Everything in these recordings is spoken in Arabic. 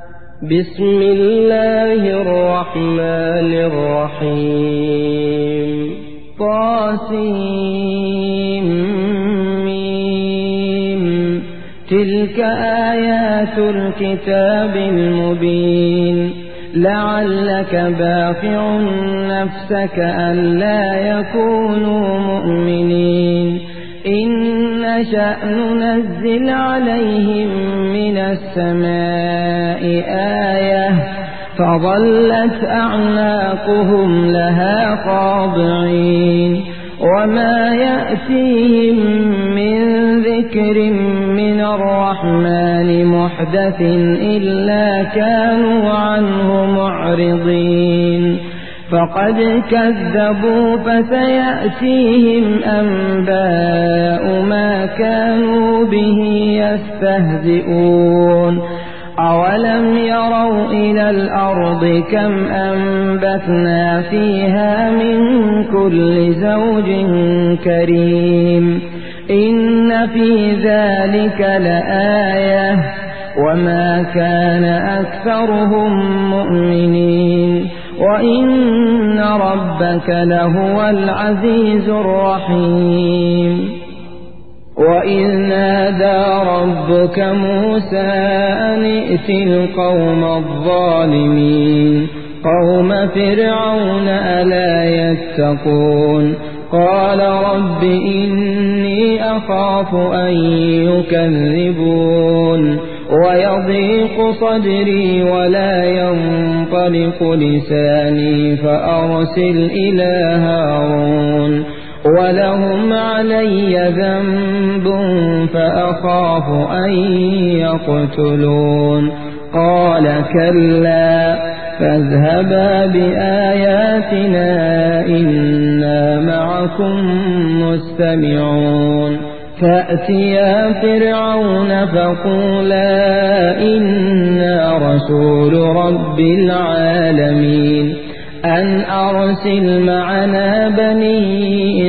بسم الله الرحمن الرحيم طاسيم تلك آيات الكتاب المبين لعلك باخع نفسك ألا يكونوا مؤمنين إن نشأ ننزل عليهم من السماء آية فظلت أعناقهم لها خاضعين وما يأتيهم من ذكر من الرحمن محدث إلا كانوا عنه معرضين فقد كذبوا فسيأتيهم أنباء ما كانوا به يستهزئون أولم يروا إلى الأرض كم أنبتنا فيها من كل زوج كريم إن في ذلك لآية وما كان أكثرهم مؤمنين وإن ربك لهو العزيز الرحيم وإذ نادى ربك موسى أن ائت القوم الظالمين قوم فرعون ألا يتقون قال رب إني أخاف أن يكذبون ويضيق صدري ولا ينطلق لساني فأرسل إلى هارون ولهم علي ذنب فأخاف أن يقتلون قال كلا فاذهبا بآياتنا إنا معكم مستمعون فأتيا فرعون فقولا إنا رسول رب العالمين أن أرسل معنا بني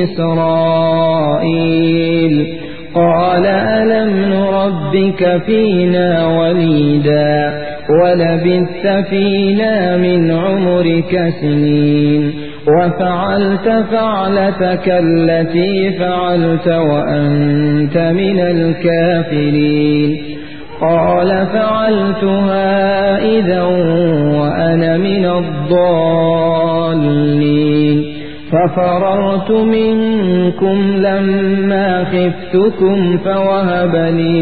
إسرائيل قال ألم نربك فينا وليدا ولبثت فينا من عمرك سنين وفعلت فعلتك التي فعلت وأنت من الكافرين قال فعلتها إذا وأنا من الضالين ففررت منكم لما خفتكم فوهب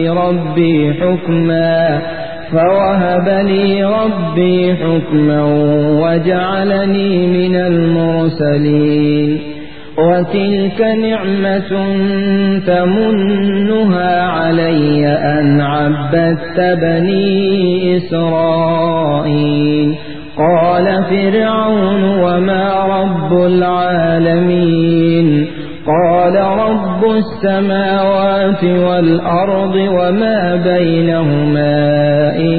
لي ربي حكما وجعلني من المرسلين وتلك نعمة تمنها علي أن عبدت بني إسرائيل قال فرعون وما رب العالمين قال رب السماوات والأرض وما بينهما إن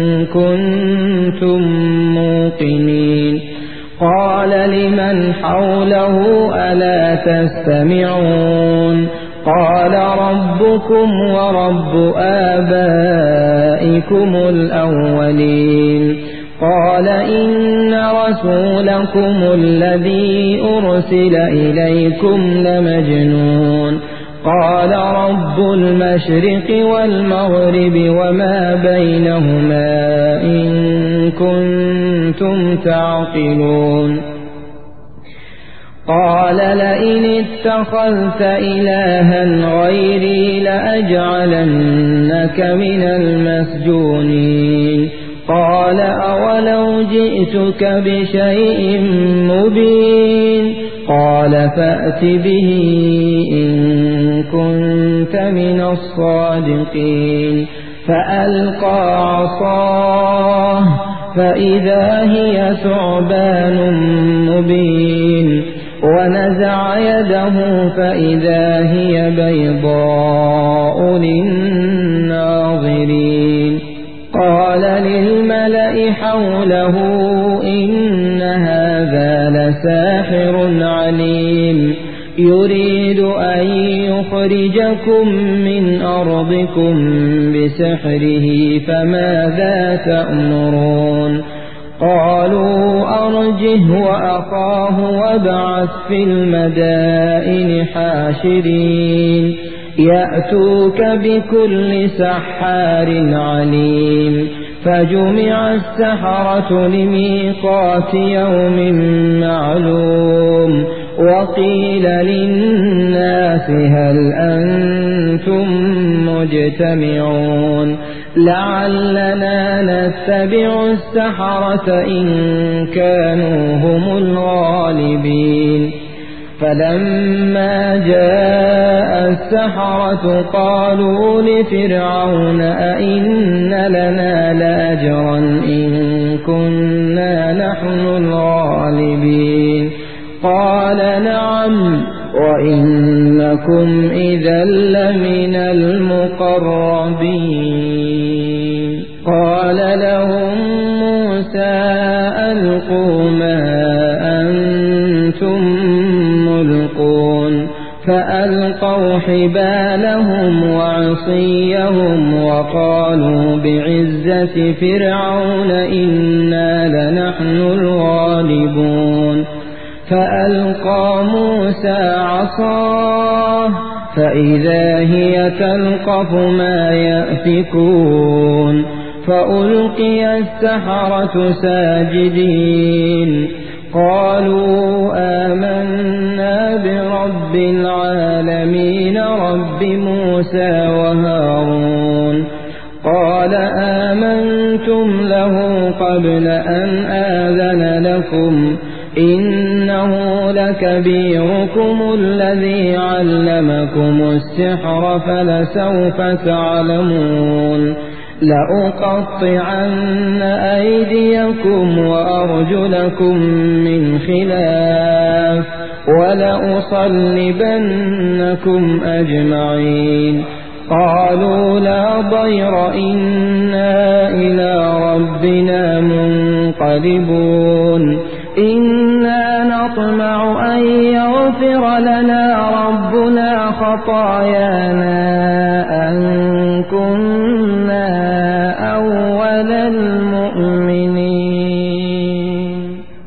كنتم موقنين قال لمن حوله ألا تستمعون قال ربكم ورب آبائكم الأولين قال إن رسولكم الذي أرسل إليكم لمجنون قال رب المشرق والمغرب وما بينهما إن كنتم تعقلون قال لئن اتخذت إلها غيري لأجعلنك من المسجونين قال أولو جئتك بشيء مبين قال فأت به إن كنت من الصادقين فألقى عصاه فإذا هي ثعبان مبين ونزع يده فإذا هي بيضاء للناظرين قال للملأ حوله إن هذا لساحر عليم يريد أن يخرجكم من أرضكم بسحره فماذا تأمرون قالوا أرجه وأخاه وابعث في المدائن حاشرين يأتوك بكل سحار عليم فجمع السحرة لميقات يوم معلوم وقيل للناس هل أنتم مجتمعون لعلنا نتبع السحرة إن كانوا هم الغالبين فلما جاء السحرة قالوا لفرعون أئن لنا لأجرا إن كنا نحن الغالبين قال نعم وإنكم إذا لمن المقربين قال لهم موسى ألقوا ما أنتم ملقون فألقوا حبالهم وعصيهم وقالوا بعزة فرعون إنا لنحن الغالبون فألقى موسى عصاه فإذا هي تلقف ما يأفكون فألقي السحرة ساجدين قالوا آمنا برب العالمين رب موسى وهارون قال آمنتم له قبل أن آذن لكم إنه لكبيركم الذي علمكم السحر فلسوف تعلمون لأقطعن أيديكم وأرجلكم من خلاف ولأصلبنكم أجمعين قالوا لا ضير إنا إلى ربنا منقلبون إنا نطمع أن يغفر لنا ربنا خطايانا أن كنا أول المؤمنين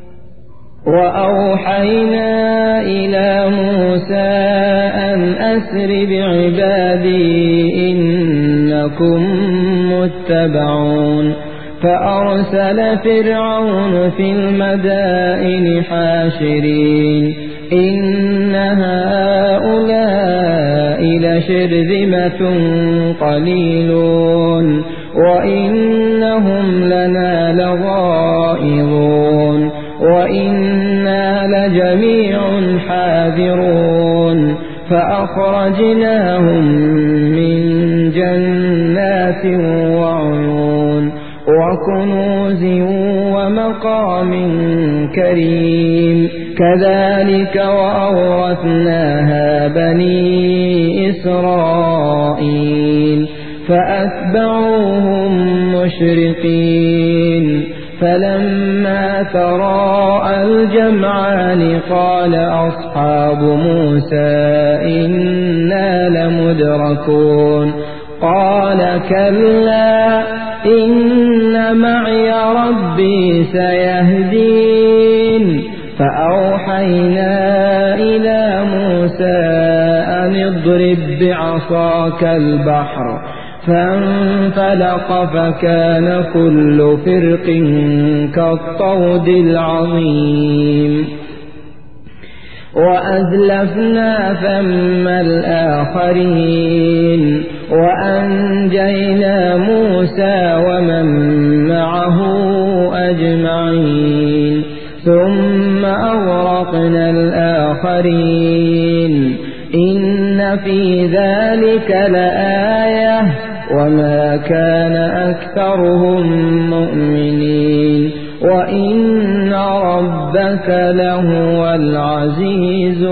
وأوحينا إلى موسى أن أسر بعبادي إنكم متبعون فأرسل فرعون في المدائن حاشرين إن هؤلاء لشرذمة قليلون وإنهم لنا لغائظون وإنا لجميع حاذرون فأخرجناهم من جنات وعيون وكنوز ومقام كريم كذلك وأورثناها بني إسرائيل فأتبعوهم مشرقين فلما تراءى الجمعان قال أصحاب موسى إنا لمدركون قال كلا إن معي ربي سيهدين فأوحينا إلى موسى أن اضرب بعصاك البحر فانفلق فكان كل فرق كالطود العظيم وأزلفنا ثم الآخرين وأنجينا موسى ومن معه أجمعين ثم أغرقنا الآخرين إن في ذلك لآية وما كان أكثرهم مؤمنين وإن ربك لهو العزيز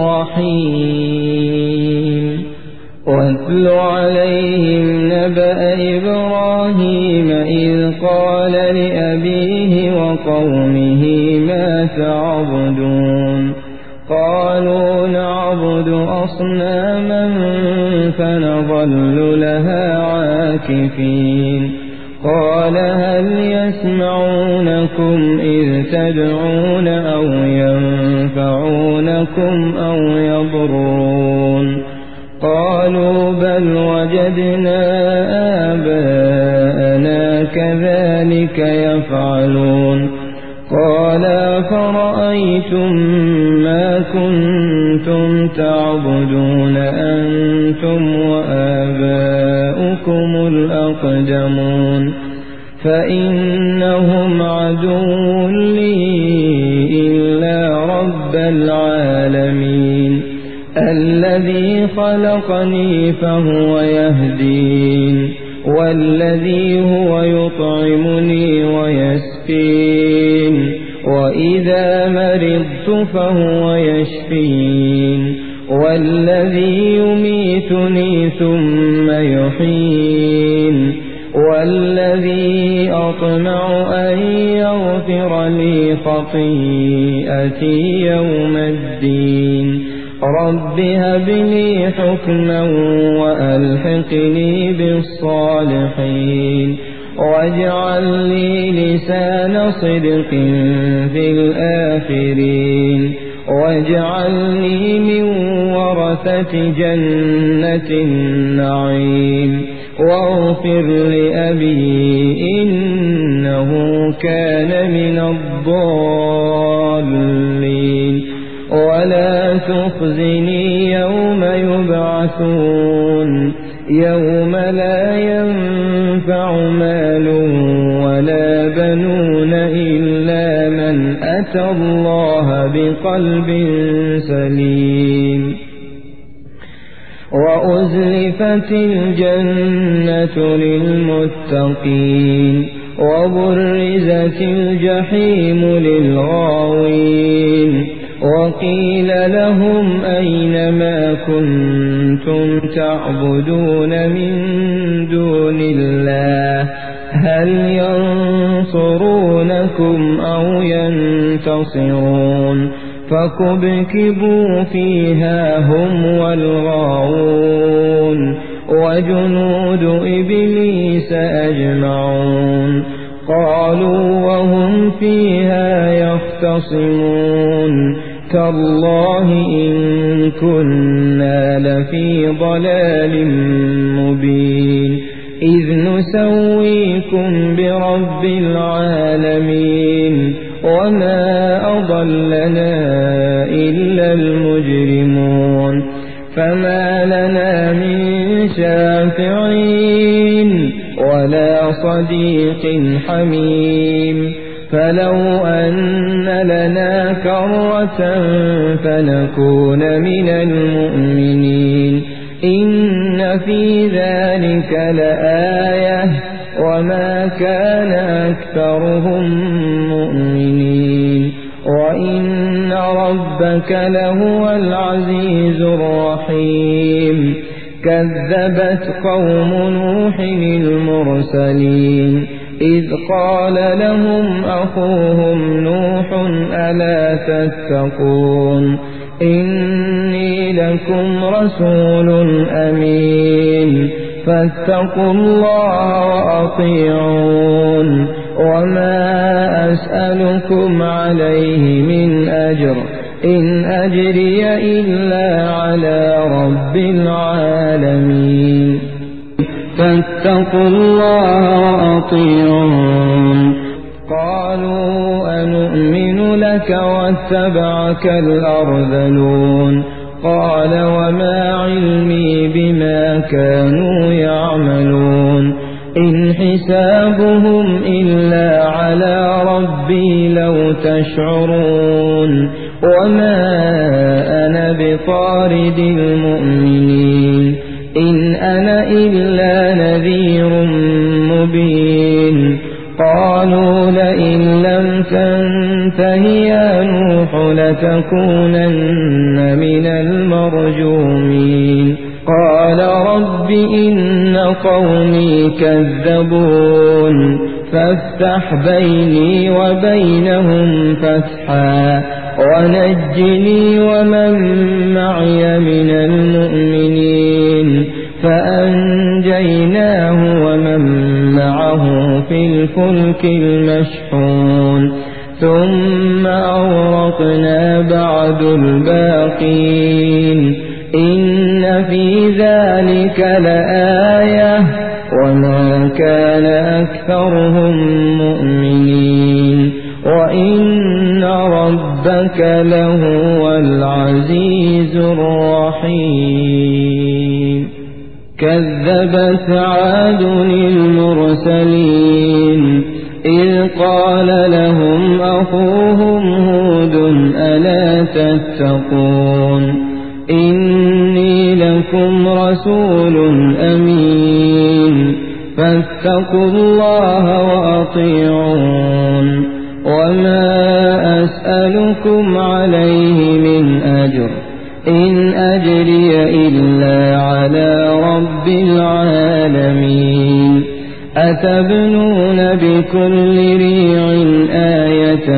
الرحيم واتل عليهم نبأ إبراهيم إذ قال لأبيه وقومه ما تعبدون قالوا نعبد أصناما فنظل لها عاكفين قال هل يسمعونكم إذ تدعون أو ينفعونكم أو يضرون قالوا بل وجدنا آباءنا كذلك يفعلون قال فرأيتم ما كنتم تعبدون أنتم وآباؤكم الأقدمون فإنهم عدو لي إلا رب العالمين الذي خلقني فهو يهدين والذي هو يطعمني ويسقين وإذا مرضت فهو يشفين والذي يميتني ثم يحيين والذي أطمع أن يغفر لي خطيئتي يوم الدين رب هب لي حكما وألحقني بالصالحين واجعل لي لسان صدق في الآخرين واجعلني من ورثة جنة النعيم واغفر لأبي إنه كان من الضالين ولا تخزني يوم يبعثون يوم لا ينفع مال ولا بنون إلا من أتى الله بقلب سليم وأزلفت الجنة للمتقين وبرزت الجحيم للغاوين وقيل لهم أين ما كنتم تعبدون من دون الله هل ينصرونكم أو ينتصرون فكبكبوا فيها هم والغاوون وجنود إبليس أجمعون قالوا وهم فيها يختصمون تالله إن كنا لفي ضلال مبين إذ نسويكم برب العالمين وما أضلنا إلا المجرمون فما لنا من شافعين ولا صديق حميم فلو أن لنا كرة فنكون من المؤمنين إن في ذلك لآية وما كان أكثرهم مؤمنين وإن ربك لهو العزيز الرحيم كذبت قوم نوح المرسلين إذ قال لهم أخوهم نوح ألا تتقون إني لكم رسول أمين فاتقوا الله وأطيعون وما أسألكم عليه من أجر إن أجري إلا على رب العالمين فاتقوا الله وأطيعون قالوا أنؤمن لك واتبعك الأرذلون قال وما علمي بما كانوا يعملون إن حسابهم إلا على ربي لو تشعرون وما أنا بطارد المؤمنين إن أنا إلا نذير مبين قالوا لئن لم تنته يا نوح لتكونن من المرجومين قال رب إن قومي كذبون فافتح بيني وبينهم فتحا ونجني ومن معي من المؤمنين فأنجيناه ومن معه في الفلك المشحون ثم أغرقنا بعد الباقين إن في ذلك لآية وما كان أكثرهم مؤمنين وإن ربك لهو العزيز الرحيم كذبت عاد المرسلين إذ قال لهم أخوهم هود ألا تتقون إني لكم رسول أمين فاتقوا الله وأطيعون وما أسألكم عليه من أجر إن أجري إلا على رب العالمين أتبنون بكل ريع آية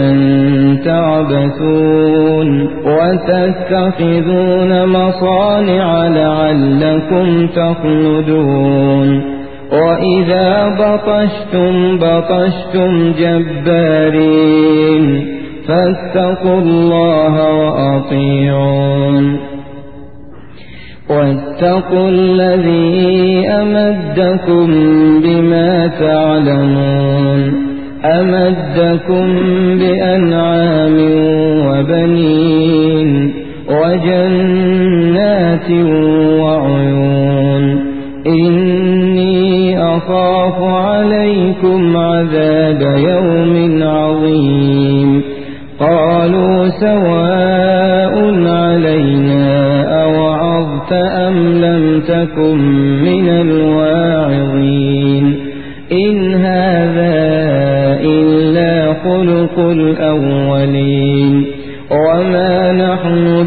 تعبثون وتتخذون مصانع لعلكم تخلدون وإذا بطشتم جبارين فاتقوا الله وأطيعون واتقوا الذي أمدكم بما تعلمون أمدكم بأنعام وبنين وجنات وعيون إني أخاف عليكم عذاب يوم عظيم قالوا سواء علينا أوعظت أم لم تكن من الواعظين إن هذا إلا خلق الأولين وما نحن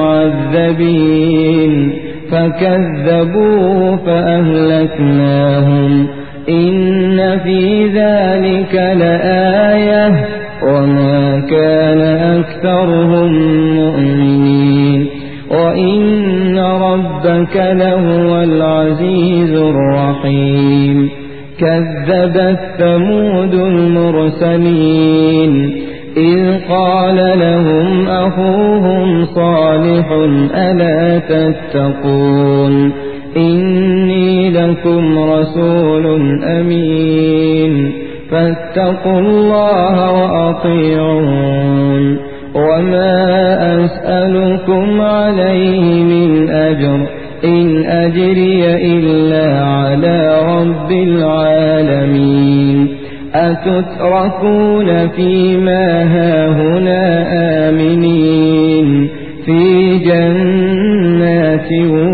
بمعذبين فكذبوه فأهلكناهم إن في ذلك لآية وما كان أكثرهم مؤمنين وإن ربك لهو العزيز الرحيم كذبت ثمود المرسلين إذ قال لهم أخوهم صالح ألا تتقون إني لكم رسول أمين فاتقوا الله وأطيعون وما أسألكم عليه من أجر إن أجري إلا على رب العالمين أتتركون فيما هاهنا آمنين في جنات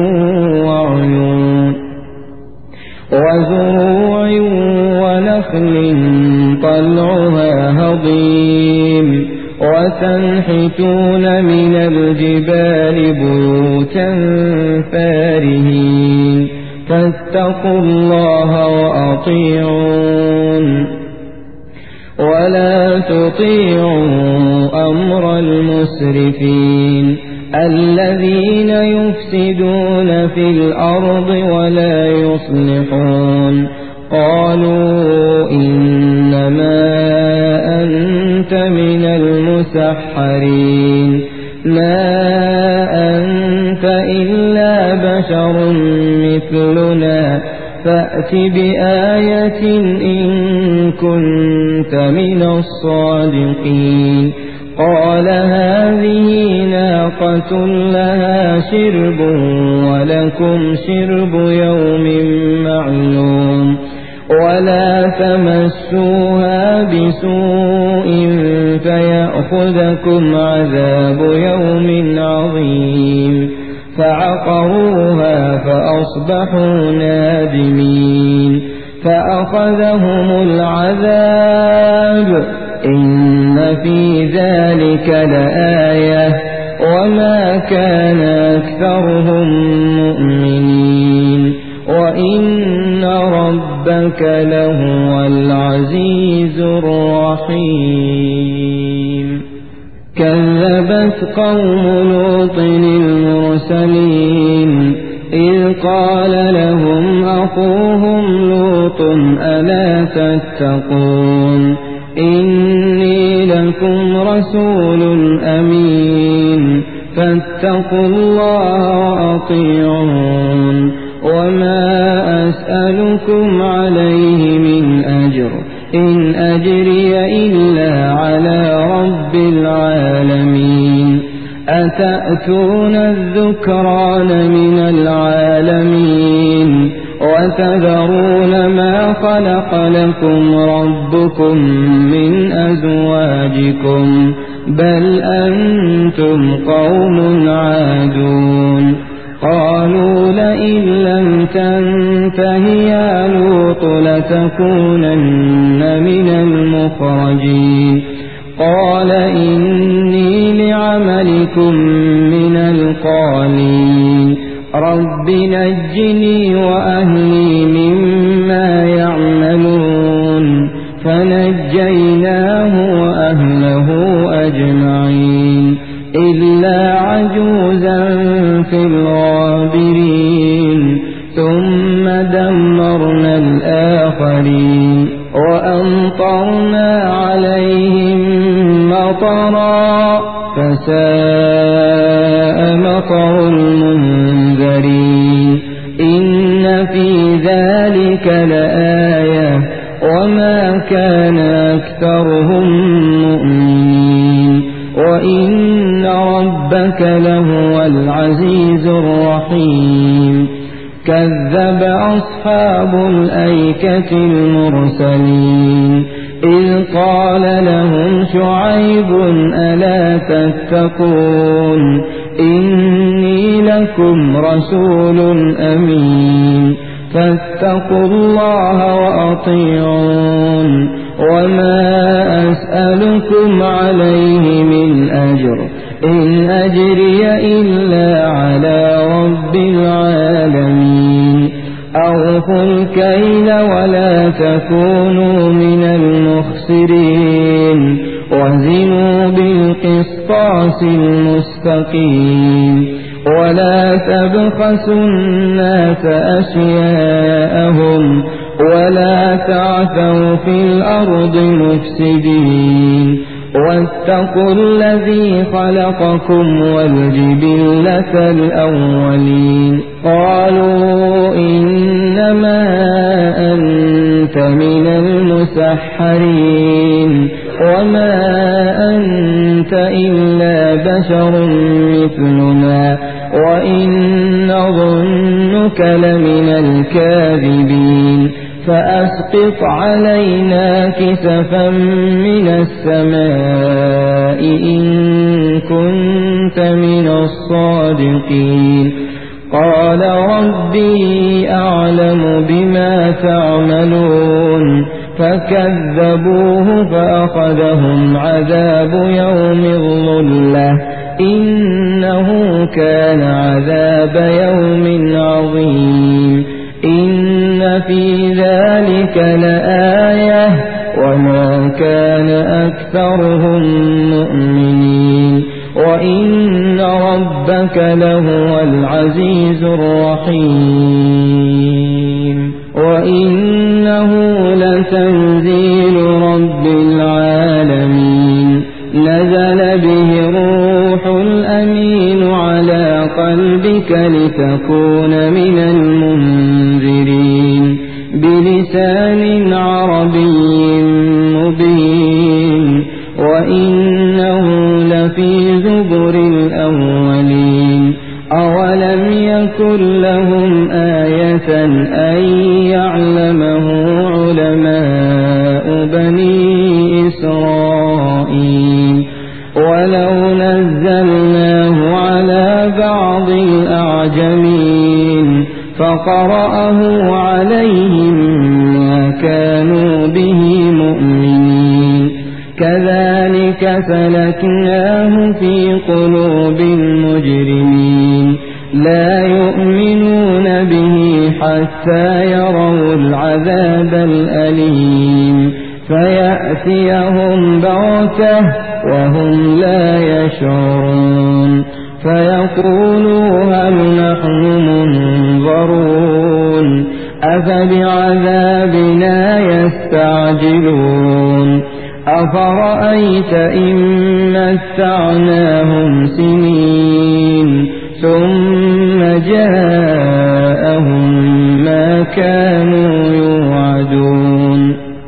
وعيون وزروع ونخل طلعها هضيم وتنحتون من الجبال بيوتا فارهين فاتقوا الله وأطيعون ولا تطيعوا أمر المسرفين الذين يفسدون في الأرض ولا يصلحون قالوا إنما أنت من المسحرين ما أنت إلا بشر مثلنا فأت بآية إن كنت من الصادقين قال هذه ناقة لها شرب ولكم شرب يوم معلوم ولا تمسوها بسوء فيأخذكم عذاب يوم عظيم فعقروها فأصبحوا نادمين فأخذهم العذاب إن في ذلك لآية وما كان أكثرهم مؤمنين وإن ربك لهو العزيز الرحيم كذبت كذبت قوم لوط المرسلين إذ قال لهم أخوهم لوط ألا تتقون إني لكم رسول أمين فاتقوا الله وأطيعون وما أسألكم عليه من أجر إن أجري إلا على رب العالمين أتأتون الذكران من العالمين وتذرون ما خلق لكم ربكم من أزواجكم بل أنتم قوم عادون قالوا لئن لم تنته يا لوط لتكونن من المخرجين قال إني لعملكم من القالين رب نجني وأهلي مما يعملون فنجيناه وأهله أجمعين إلا عجوزا في الغابرين ثم دمرنا الآخرين وأمطرنا عليهم مطرا فساء مطر المنذرين إن في ذلك لآية وما كان أكثرهم مؤمنين وإن ربك لهو العزيز الرحيم كذب أصحاب الأيكة المرسلين إذ قال لهم شعيب ألا تتقون إني لكم رسول أمين فاتقوا الله وأطيعون وما أسألكم عليه من أجر إن أجري إلا على رب العالمين أوفوا الكيل ولا تكونوا من المخسرين وزنوا بالقسطاس المستقيم ولا تبخسوا الناس أشياءهم ولا تعثوا في الأرض مفسدين واتقوا الذي خلقكم والجبلة الأولين قالوا إنما أنت من المسحرين وما أنت إلا بشر مثلنا وإن نظنك لمن الكاذبين فأسقط علينا كسفا من السماء إن كنت من الصادقين قال ربي أعلم بما تعملون فكذبوه فأخذهم عذاب يوم الظلة إنه كان عذاب يوم عظيم إن في ذلك لآية وما كان أكثرهم مؤمنين وإن ربك لهو العزيز الرحيم وإنه لتنزيل رب العالمين نزل به الروح الأمين على قلبك لتكون من المنذرين بلسان عربي مبين وإنه لفي زبر الأولين أولم يكن لهم آية أن يعلمه علماء بني إسرائيل ولو نزلناه على بعض الأعجمين فقرأه عليهم ما كانوا به مؤمنين كذلك سلكناه في قلوب المجرمين لا يؤمنون به حتى يروا العذاب الأليم فيأتيهم بغتة وهم لا يشعرون فيقولوا هل نحن منظرون أفبعذابنا يستعجلون أفرأيت إن متعناهم سنين ثم جاءهم ما كانوا يوعدون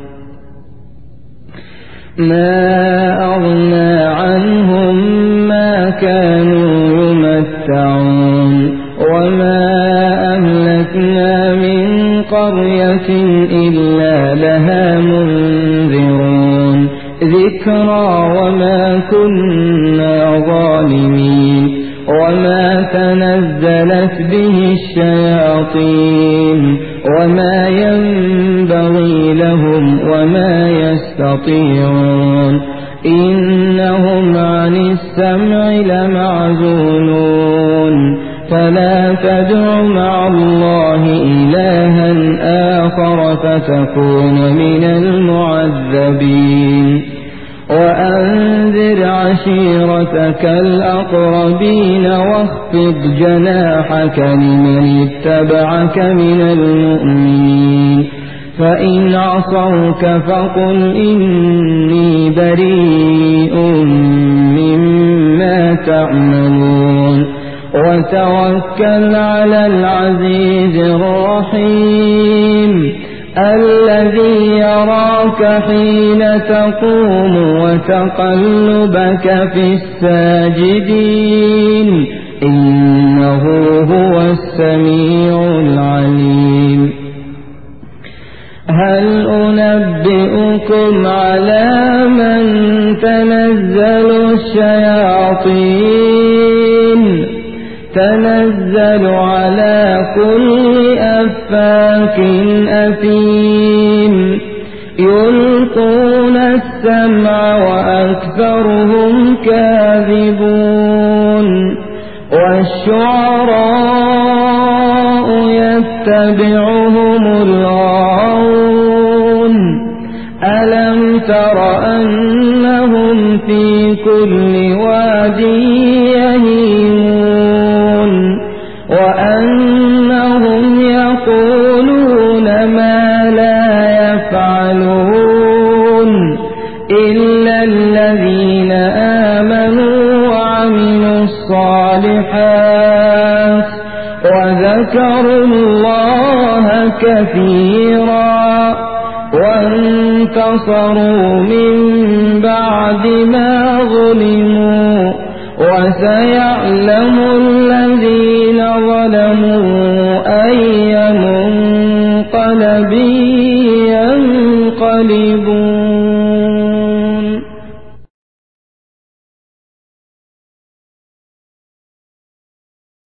ما أغنى عنهم ما كانوا يمتعون وما أهلكنا من قرية إلا لها منذرون ذكرى وما كنا ظالمين وما تنزلت به الشياطين وما ينبغي لهم وما يستطيعون إنهم عن السمع لمعزولون فلا تدع مع الله إلها آخر فتكون من المعذبين وأنذر عشيرتك الأقربين واخفض جناحك لمن اتبعك من المؤمنين فإن عصوك فقل إني بريء مما تعملون وتوكل على العزيز الرحيم الذي يراك حين تقوم وتقلبك في الساجدين إنه هو السميع العليم هل أنبئكم على من تنزل الشياطين تنزل على كل أفاك أثيم يلقون السمع وأكثرهم كاذبون والشعراء يتبعهم الغاوون ألم تر أنهم في كل واد يهيمون وأنهم يقولون ما لا يفعلون إلا الذين آمنوا وعملوا الصالحات وذكروا الله كثيرا وانتصروا من بعد ما ظلموا وسيعلم الذين ظلموا أي منقلب ينقلبون